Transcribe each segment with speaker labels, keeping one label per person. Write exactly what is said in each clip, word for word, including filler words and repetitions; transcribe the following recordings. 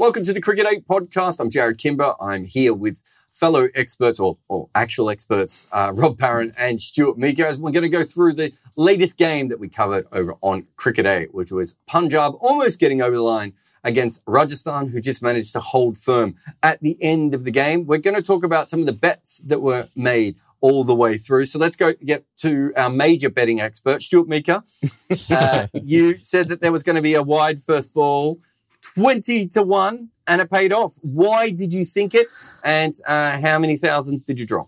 Speaker 1: Welcome to the Cricket eight podcast. I'm Jared Kimber. I'm here with fellow experts or, or actual experts, uh, Rob Parent and Stuart Meeker. We're going to go through the latest game that we covered over on Cricket eight, which was Punjab almost getting over the line against Rajasthan, who just managed to hold firm at the end of the game. We're going to talk about some of the bets that were made all the way through. So let's go get to our major betting expert, Stuart Meeker. Uh, you said that there was going to be a wide first ball, twenty to one, and it paid off. Why did you think it? And uh, how many thousands did you drop?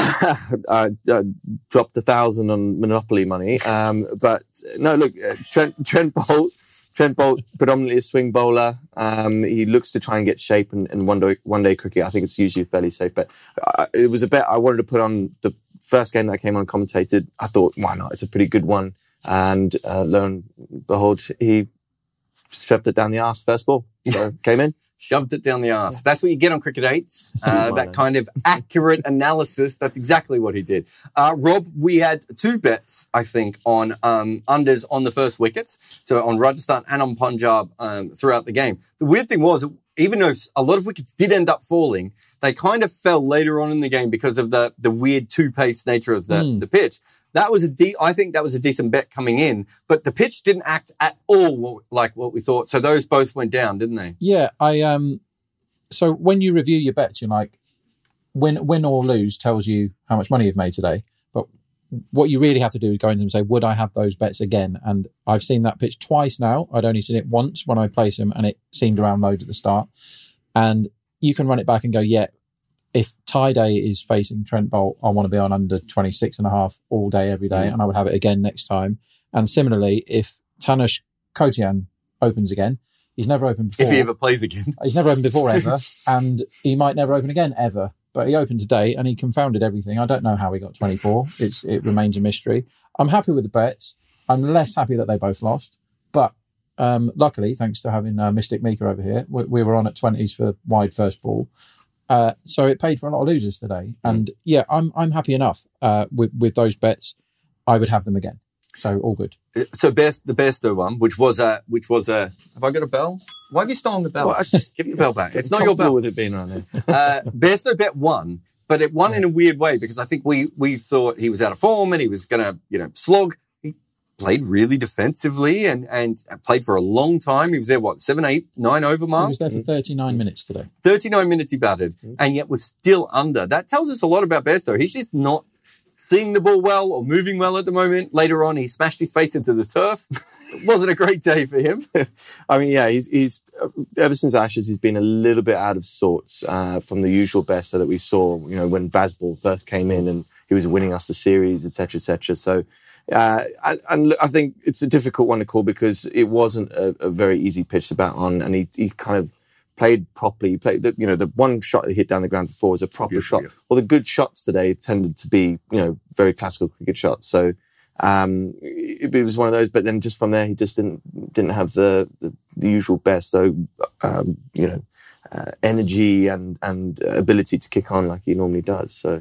Speaker 2: I, I dropped a thousand on Monopoly money. Um, but no, look, uh, Trent, Trent Bolt, Trent Bolt, predominantly a swing bowler. Um, he looks to try and get shape in, in one day, one day cricket. I think it's usually fairly safe, but uh, it was a bet I wanted to put on the first game that I came on commentated. I thought, why not? It's a pretty good one. And uh, lo and behold, he shoved it down the arse first ball. So came in.
Speaker 1: Shoved it down the arse. That's what you get on Cricket eight. Uh, that kind of accurate analysis. That's exactly what he did. Uh, Rob, we had two bets, I think, on um, unders on the first wickets. So on Rajasthan and on Punjab um, throughout the game. The weird thing was, even though a lot of wickets did end up falling, they kind of fell later on in the game because of the, the weird two-pace nature of the, mm. the pitch. That was a de- I think that was a decent bet coming in, but the pitch didn't act at all like what we thought. So those both went down, didn't they?
Speaker 3: Yeah, I um. So when you review your bets, you're like, win, win or lose tells you how much money you've made today. But what you really have to do is go into them and say, would I have those bets again? And I've seen that pitch twice now. I'd only seen it once when I placed them, and it seemed around load at the start. And you can run it back and go, yeah. If Ty Day is facing Trent Bolt, I want to be on under twenty-six and a half all day, every day, mm. and I would have it again next time. And similarly, if Tanush Kotian opens again, he's never opened before.
Speaker 1: If he ever plays again.
Speaker 3: He's never opened before ever, and he might never open again ever. But he opened today and he confounded everything. I don't know how he got twenty-four. It's, it remains a mystery. I'm happy with the bets. I'm less happy that they both lost. But um, luckily, thanks to having uh, Mystic Meeker over here, we, we were on at twenties for wide first ball. Uh, so it paid for a lot of losers today. And yeah, I'm I'm happy enough uh, with, with those bets. I would have them again. So all good.
Speaker 1: So best the Bairstow one, which was a which was a have I got a bell? Why have you stolen the bell?
Speaker 2: Well, I just
Speaker 1: give your bell back. It's not your bell.
Speaker 2: With it being on there.
Speaker 1: uh, Bairstow bet won, but it won yeah. in a weird way because I think we we thought he was out of form and he was gonna, you know, slog. Played really defensively and, and played for a long time. He was there, what, seven, eight, nine over mark?
Speaker 3: He was there for thirty-nine minutes today.
Speaker 1: thirty-nine minutes he batted and yet was still under. That tells us a lot about Bairstow. He's just not seeing the ball well or moving well at the moment. Later on, he smashed his face into the turf. It wasn't a great day for him.
Speaker 2: I mean, yeah, he's, he's ever since Ashes, he's been a little bit out of sorts uh, from the usual Bairstow that we saw, you know, when Bazball first came in and he was winning us the series, et cetera, et cetera. So, Uh, and, and I think it's a difficult one to call because it wasn't a, a very easy pitch to bat on, and he, he kind of played properly. He played, the, you know, the one shot he hit down the ground before was a proper shot. Yeah. Well, the good shots today tended to be, you know, very classical cricket shots. So um, it, it was one of those. But then just from there, he just didn't didn't have the the, the usual best. So um, you know, uh, energy and and ability to kick on like he normally does. So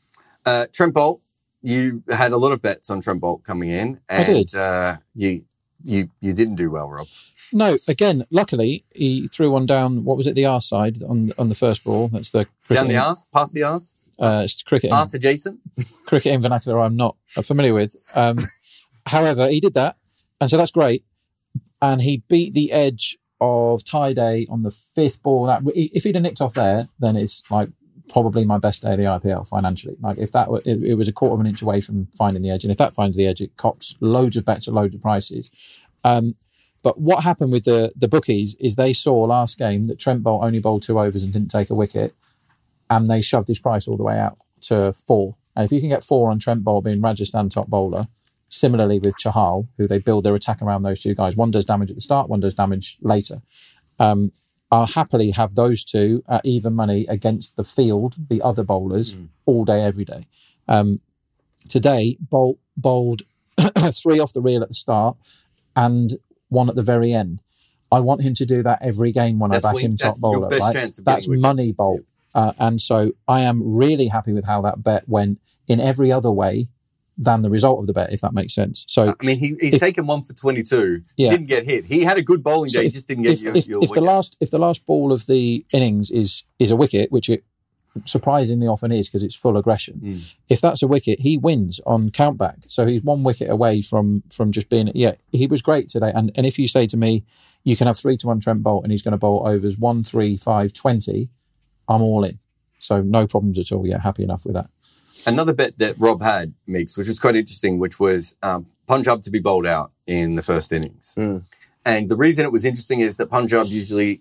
Speaker 1: uh, Trent Bolt. You had a lot of bets on Trent Bolt coming in, and
Speaker 3: I did.
Speaker 1: Uh, you you you didn't do well, Rob.
Speaker 3: No, again, luckily he threw one down. What was it? The arse side on on the first ball. That's the
Speaker 1: down the arse, past the arse.
Speaker 3: Uh, it's cricket.
Speaker 1: Arse adjacent.
Speaker 3: Cricket in vernacular, I'm not familiar with. Um, however, he did that, and so that's great. And he beat the edge of Ty Day on the fifth ball. That if he'd have nicked off there, then it's like. Probably my best day of the I P L financially. Like if that were, it, it was a quarter of an inch away from finding the edge, and if that finds the edge, it cops loads of bets at loads of prices. Um, but what happened with the the bookies is they saw last game that Trent Bolt only bowled two overs and didn't take a wicket, and they shoved his price all the way out to four. And if you can get four on Trent Bolt being Rajasthan top bowler, similarly with Chahal, who they build their attack around those two guys. One does damage at the start, one does damage later. Um, I'll happily have those two at even money against the field, the other bowlers, mm. all day, every day. Um, today, Bolt bowled three off the reel at the start and one at the very end. I want him to do that every game when that's I back him top bowler. Right? That's money Bolt. Uh, and so I am really happy with how that bet went in every other way. than the result of the bet, if that makes sense. So,
Speaker 1: I mean, he, he's
Speaker 3: if,
Speaker 1: taken one for twenty-two.
Speaker 3: Yeah.
Speaker 1: He didn't get hit. He had a good bowling
Speaker 3: so
Speaker 1: day.
Speaker 3: if,
Speaker 1: He just didn't get
Speaker 3: if,
Speaker 1: your,
Speaker 3: if,
Speaker 1: your
Speaker 3: if the last if the last ball of the innings is is a wicket, which it surprisingly often is because it's full aggression.
Speaker 1: Mm.
Speaker 3: If that's a wicket, he wins on countback. So he's one wicket away from from just being. Yeah, he was great today. And and if you say to me, you can have three to one Trent Bolt, and he's going to bowl overs one, three, five, twenty, I'm all in. So no problems at all. Yeah, happy enough with that.
Speaker 1: Another bet that Rob had, Meeks, which was quite interesting, which was um, Punjab to be bowled out in the first innings.
Speaker 2: Mm.
Speaker 1: And the reason it was interesting is that Punjab usually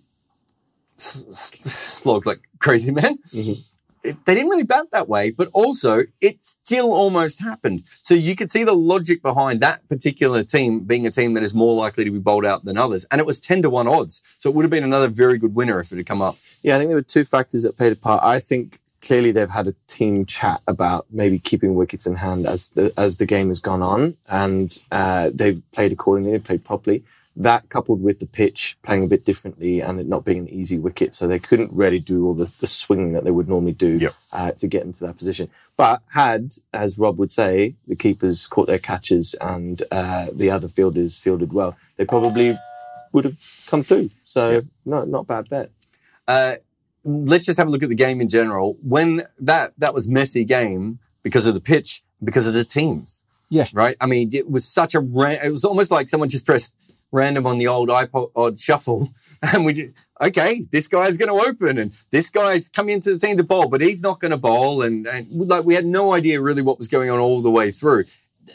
Speaker 1: s- s- slogged like crazy men.
Speaker 2: Mm-hmm.
Speaker 1: It, they didn't really bat that way, but also it still almost happened. So you could see the logic behind that particular team being a team that is more likely to be bowled out than others. And it was ten to one odds. So it would have been another very good winner if it had come up.
Speaker 2: Yeah, I think there were two factors that played a part. I think clearly they've had a team chat about maybe keeping wickets in hand as the, as the game has gone on, and uh, they've played accordingly, they've played properly. That coupled with the pitch playing a bit differently and it not being an easy wicket, so they couldn't really do all the, the swinging that they would normally do
Speaker 1: yep.
Speaker 2: uh, to get into that position. But had, as Rob would say, the keepers caught their catches and uh, the other fielders fielded well, they probably would have come through. So
Speaker 1: yep.
Speaker 2: no, not a bad bet.
Speaker 1: Uh, let's just have a look at the game in general. When that, that was messy game because of the pitch, because of the teams.
Speaker 3: Yeah.
Speaker 1: Right? I mean, it was such a, ran- it was almost like someone just pressed random on the old iPod shuffle. And we did, okay, this guy's going to open and this guy's coming into the team to bowl, but he's not going to bowl. And, and like, we had no idea really what was going on all the way through.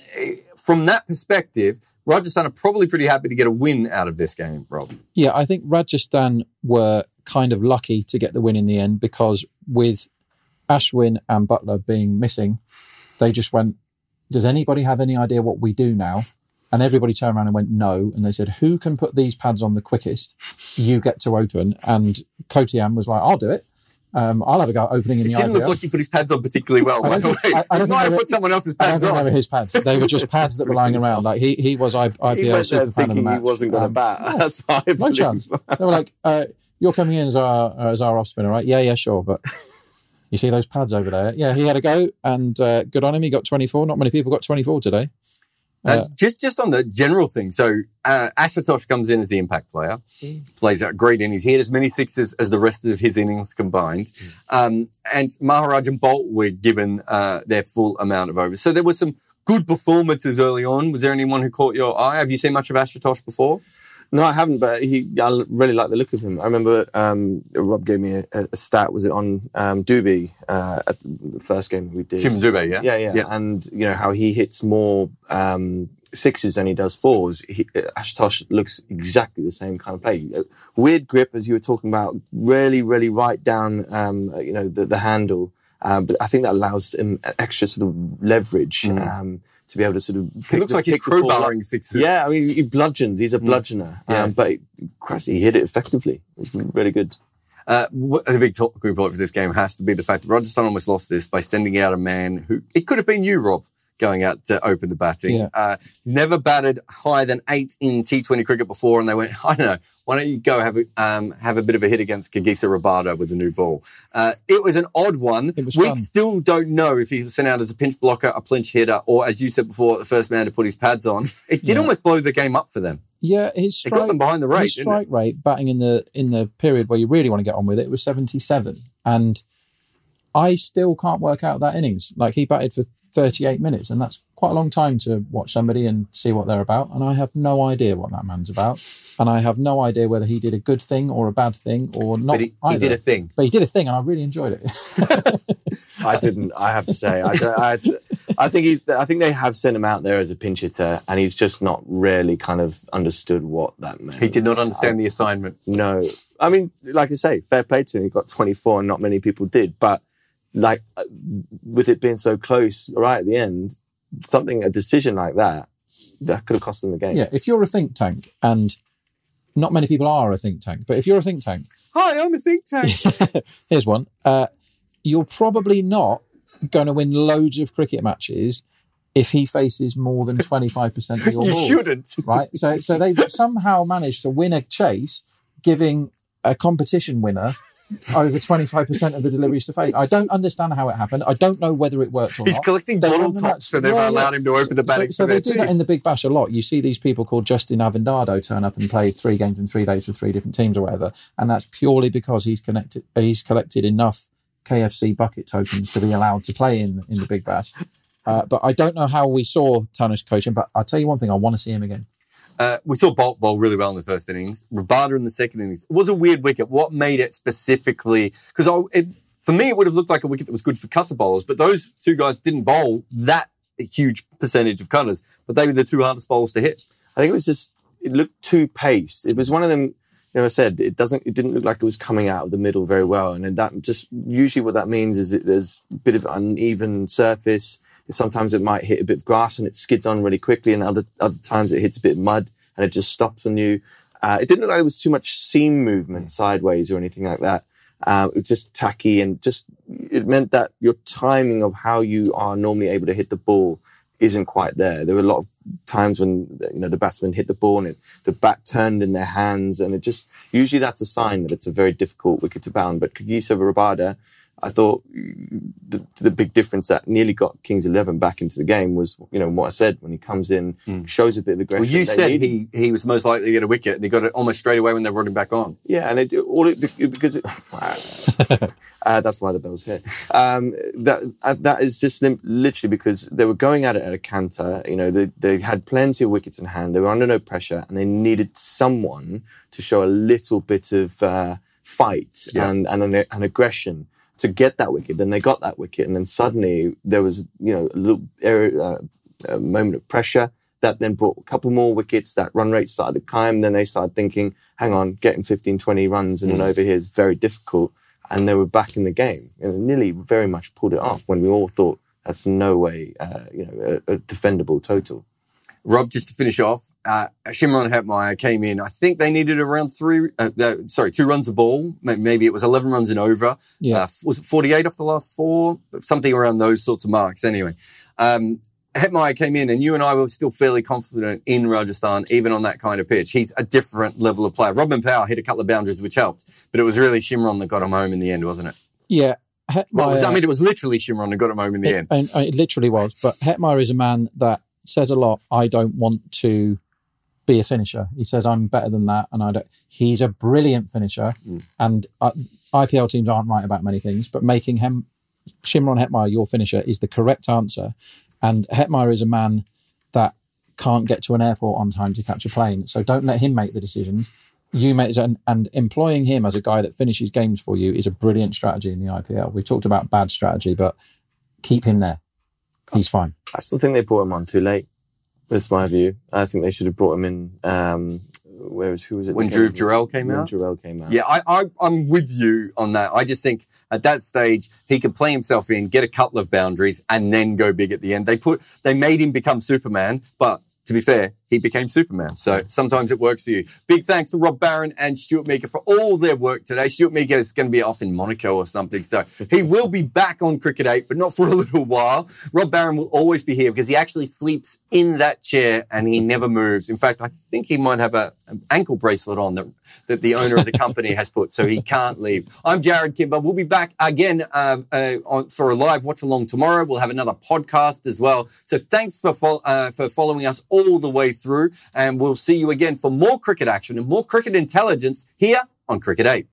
Speaker 1: From that perspective, Rajasthan are probably pretty happy to get a win out of this game, Rob.
Speaker 3: Yeah, I think Rajasthan were kind of lucky to get the win in the end because with Ashwin and Butler being missing, they just went, does anybody have any idea what we do now? And everybody turned around and went, no. And they said, who can put these pads on the quickest? You get to open. And Kotiam was like, I'll do it. Um, I'll have a go at opening in
Speaker 1: it
Speaker 3: the
Speaker 1: didn't
Speaker 3: I P L.
Speaker 1: look like he put his pads on particularly well, by the way.
Speaker 3: I, I don't
Speaker 1: he might have
Speaker 3: were,
Speaker 1: put someone else's
Speaker 3: I don't
Speaker 1: pads
Speaker 3: think
Speaker 1: on.
Speaker 3: they were his pads. They were just pads that were lying around. Like he, he was I, IPL
Speaker 2: he went
Speaker 3: super
Speaker 2: there
Speaker 3: fan of the
Speaker 2: thinking
Speaker 3: match.
Speaker 2: he wasn't going to
Speaker 3: Um,
Speaker 2: bat.
Speaker 3: yeah,
Speaker 2: That's why I
Speaker 3: no
Speaker 2: believe.
Speaker 3: chance. They were like, uh, "You're coming in as our as our off spinner, right? Yeah, yeah, sure." But you see those pads over there? Yeah, he had a go, and uh, good on him. He got twenty-four. Not many people got twenty-four today.
Speaker 1: Uh, just just on the general thing, so uh, Ashutosh comes in as the impact player, mm. plays out great innings. He had as many sixes as the rest of his innings combined. Mm. Um, and Maharaj and Bolt were given uh, their full amount of overs. So there were some good performances early on. Was there anyone who caught your eye? Have you seen much of Ashutosh before?
Speaker 2: No, I haven't, but he, I really like the look of him. I remember um, Rob gave me a, a stat, was it on um, Dubey uh, at the first game we did?
Speaker 1: Shimon Dubey, yeah?
Speaker 2: yeah? Yeah, yeah. And, you know, how he hits more um, sixes than he does fours. He, Ashutosh looks exactly the same kind of play. Weird grip, as you were talking about, really, really right down, um, you know, the, the handle. Um, but I think that allows him an extra sort of leverage mm. um, to be able to sort of...
Speaker 1: He looks
Speaker 2: the,
Speaker 1: like he's crowbarring sixes.
Speaker 2: Yeah, I mean, he bludgeons. He's a bludgeoner. Mm. Yeah. Um, but, Christ, he hit it effectively. It's really good.
Speaker 1: Uh, the big talking point for this game has to be the fact that Rajasthan almost lost this by sending out a man who... It could have been you, Rob, going out to open the batting.
Speaker 3: Yeah.
Speaker 1: Uh, never batted higher than eight in T twenty cricket before, and they went, I don't know, why don't you go have a, um, have a bit of a hit against Kagisa Rabada with a new ball? Uh, it was an odd one.
Speaker 3: It was
Speaker 1: we
Speaker 3: fun.
Speaker 1: still don't know if he was sent out as a pinch blocker, a pinch hitter, or, as you said before, the first man to put his pads on. It did
Speaker 3: Yeah.
Speaker 1: almost blow the game up for them.
Speaker 3: Yeah, his strike,
Speaker 1: It got them behind the rate,
Speaker 3: his
Speaker 1: didn't
Speaker 3: strike
Speaker 1: it?
Speaker 3: rate batting in the in the period where you really want to get on with it, it was seventy-seven. And I still can't work out that innings. Like, he batted for thirty-eight minutes, and that's quite a long time to watch somebody and see what they're about. And I have no idea what that man's about. And I have no idea whether he did a good thing or a bad thing or not.
Speaker 1: But he, he
Speaker 3: either.
Speaker 1: did a thing.
Speaker 3: But he did a thing, and I really enjoyed it.
Speaker 2: I didn't. I have to say, I, I, I think he's. I think they have sent him out there as a pinch hitter, and he's just not really kind of understood what that meant.
Speaker 1: He did not understand
Speaker 2: I,
Speaker 1: the assignment.
Speaker 2: No, I mean, like I say, fair play to him. He got twenty-four, and not many people did. But like, with it being so close, right at the end, something, a decision like that, that could have cost them the game.
Speaker 3: Yeah, if you're a think tank, and not many people are a think tank, but if you're a think tank,
Speaker 1: hi, I'm a think tank.
Speaker 3: here's one. Uh, you're probably not going to win loads of cricket matches if he faces more than twenty-five percent of your
Speaker 1: You
Speaker 3: balls.
Speaker 1: shouldn't.
Speaker 3: Right? So, so they've somehow managed to win a chase, giving a competition winner over twenty-five percent of the deliveries to face. I don't understand how it happened. I don't know whether it worked or
Speaker 1: He's
Speaker 3: not.
Speaker 1: collecting
Speaker 3: They
Speaker 1: bottle
Speaker 3: won the
Speaker 1: tops,
Speaker 3: match.
Speaker 1: so they've
Speaker 3: Yeah,
Speaker 1: allowed
Speaker 3: yeah.
Speaker 1: him to open the batting
Speaker 3: So, so
Speaker 1: for
Speaker 3: they
Speaker 1: their
Speaker 3: do
Speaker 1: team.
Speaker 3: that in the Big Bash a lot. You see these people called Justin Avendado turn up and play three games in three days for three different teams or whatever, and that's purely because he's connected. He's collected enough K F C bucket tokens to be allowed to play in in the Big Bash. Uh, but I don't know how we saw Tanish coaching. But I'll tell you one thing: I want to see him again.
Speaker 1: Uh, we saw Bolt bowl really well in the first innings. Rabada in the second innings. It was a weird wicket. What made it specifically? Because for me, it would have looked like a wicket that was good for cutter bowlers, but those two guys didn't bowl that huge percentage of cutters, but they were the two hardest bowlers to hit.
Speaker 2: I think it was just, it looked too paced. It was one of them, you know, I said, it doesn't, it didn't look like it was coming out of the middle very well. And then that just, usually what that means is that there's a bit of uneven surface. Sometimes it might hit a bit of grass and it skids on really quickly, and other other times it hits a bit of mud and it just stops on you. Uh, it didn't look like there was too much seam movement sideways or anything like that. Uh, it was just tacky, and just it meant that your timing of how you are normally able to hit the ball isn't quite there. There were a lot of times when, you know, the batsman hit the ball and it, the bat turned in their hands, and it just, usually that's a sign that it's a very difficult wicket to bound. But Kagiso Rabada, I thought the, the big difference that nearly got Kings eleven back into the game was, you know, what I said, when he comes in, mm. shows a bit of aggression.
Speaker 1: Well, you said he, he was most likely to get a wicket, and he got it almost straight away when they brought him back on.
Speaker 2: Yeah, and it all it, because it, uh, that's why the bell's here. Um, that uh, that is just lim- literally because they were going at it at a canter. You know, they they had plenty of wickets in hand. They were under no pressure, and they needed someone to show a little bit of uh, fight yeah. and and an, an aggression to get that wicket. Then they got that wicket, and then suddenly there was, you know, a little area, uh, a moment of pressure that then brought a couple more wickets. That run rate started to climb. Then they started thinking, hang on, getting fifteen, twenty runs in mm. an over here is very difficult. And they were back in the game. And nearly very much pulled it off when we all thought that's no way, uh, you know, a, a defendable total.
Speaker 1: Rob, just to finish off, uh, Shimron Hetmyer came in. I think they needed around three, uh, uh, sorry, two runs a ball. Maybe it was eleven runs in over.
Speaker 3: Yeah.
Speaker 1: Uh, was it forty-eight off the last four? Something around those sorts of marks. Anyway, um, Hetmyer came in, and you and I were still fairly confident in Rajasthan, even on that kind of pitch. He's a different level of player. Robin Powell hit a couple of boundaries, which helped, but it was really Shimron that got him home in the end, wasn't it?
Speaker 3: Yeah. Hetmyer,
Speaker 1: well, it was, I mean, it was literally Shimron that got him home in the
Speaker 3: it,
Speaker 1: end.
Speaker 3: And, and it literally was. But Hetmyer is a man that says a lot. I don't want to be a finisher. He says I'm better than that, and I don't. He's a brilliant finisher, mm. and uh, I P L teams aren't right about many things, but making him Shimron Hetmyer your finisher is the correct answer. And Hetmyer is a man that can't get to an airport on time to catch a plane, so don't let him make the decision. You make and, and employing him as a guy that finishes games for you is a brilliant strategy in the I P L. We talked about bad strategy, but keep him there. He's fine.
Speaker 2: I still think they brought him on too late. That's my view. I think they should have brought him in. Um, where was who was it?
Speaker 1: When Dhruv Jurel came
Speaker 2: when
Speaker 1: out.
Speaker 2: Jurel came out.
Speaker 1: Yeah, I, I, I'm with you on that. I just think at that stage he could play himself in, get a couple of boundaries, and then go big at the end. They put, they made him become Superman, but to be fair, he became Superman. So sometimes it works for you. Big thanks to Rob Barron and Stuart Meeker for all their work today. Stuart Meeker is going to be off in Monaco or something. So he will be back on Cricket eight, but not for a little while. Rob Barron will always be here because he actually sleeps in that chair and he never moves. In fact, I think he might have a, an ankle bracelet on that, that the owner of the company has put, so he can't leave. I'm Jared Kimber. We'll be back again uh, uh, on, for a live watch along tomorrow. We'll have another podcast as well. So thanks for, fo- uh, for following us all the way through, and we'll see you again for more cricket action and more cricket intelligence here on Cricket eight.